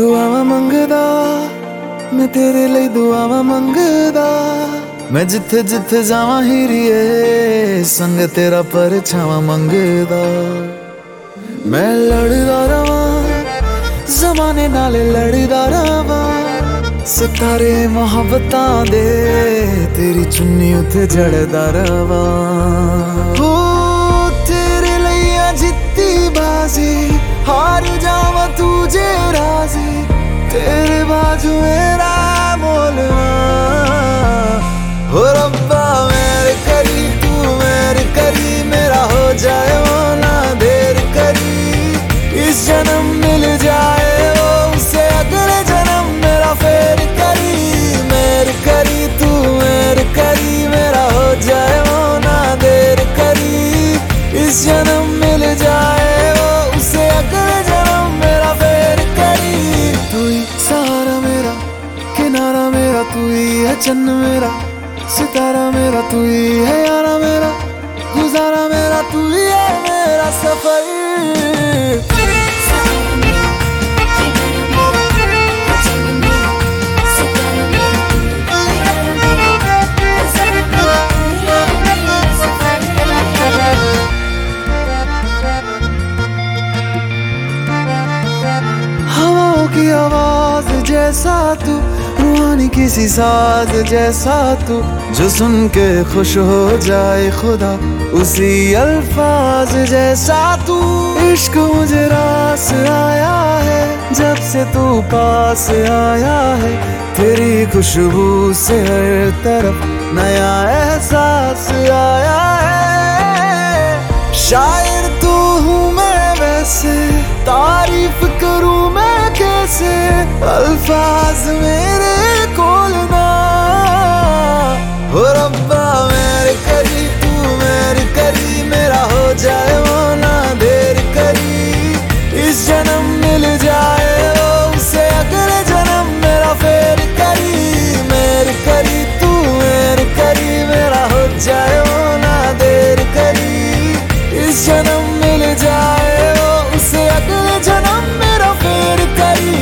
दुआवां मंगदा मैं तेरे लिए दुआवां मंगदा। मैं जिथे जिथे जावां हीरिए संग तेरा परछावां मंगदा। मैं लड़दा रवां ज़माने नाल लड़दा रवां। सितारे मोहब्बतां दे तेरी चुन्नी उत्ते जड़दा रवां। हो तेरे लिए जित्ती बाजी हार जावां तुझे राजी। तेरे बाजू मेरा मोलवा हो रब्बा मेरे करी तू मेरे करी। मेरा हो जाए वो ना देर करी। इस जन्म मिल जाए वो उसे अगले जन्म मेरा फेर करी। मेरे करी तू मेरे करी। मेरा हो जाए वो ना देर करी। इस जन्म मिल जाए वो उसे अगले जन्म मेरा फेर करी। तू ही सहारा मेरा किनारा मेरा। तू ही है चन्न मेरा सितारा मेरा। तू ही है यारा मेरा गुजारा मेरा। तू ही है मेरा सफर। हवाओं की आवाज जैसा तू रूहानी किसी साज जैसा तू। जो सुन के खुश हो जाए खुदा उसी अल्फाज जैसा तू। इश्क मुझे रास आया है जब से तू पास आया है। तेरी खुशबू से हर तरफ नया एहसास आया है। शायर तू हूँ मैं वैसे तारीफ करूँ मैं कैसे। अल्फाज मेरे कोल ना हो रब्बा मेरे करी तू मेरे करी। मेरा हो जाए वो ना देर करी। इस जन्म मिल जाए वो उसे अगले जन्म मेरा फेर करी। मेरे करी तू मेरे करी। मेरा हो जाए वो ना देर करी। इस जन्म मिल जाए वो उसे अगले जन्म मेरा फेर करी।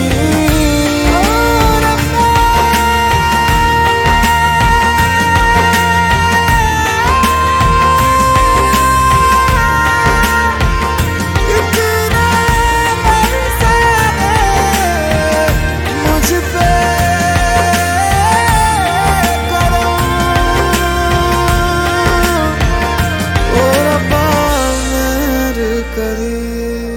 करी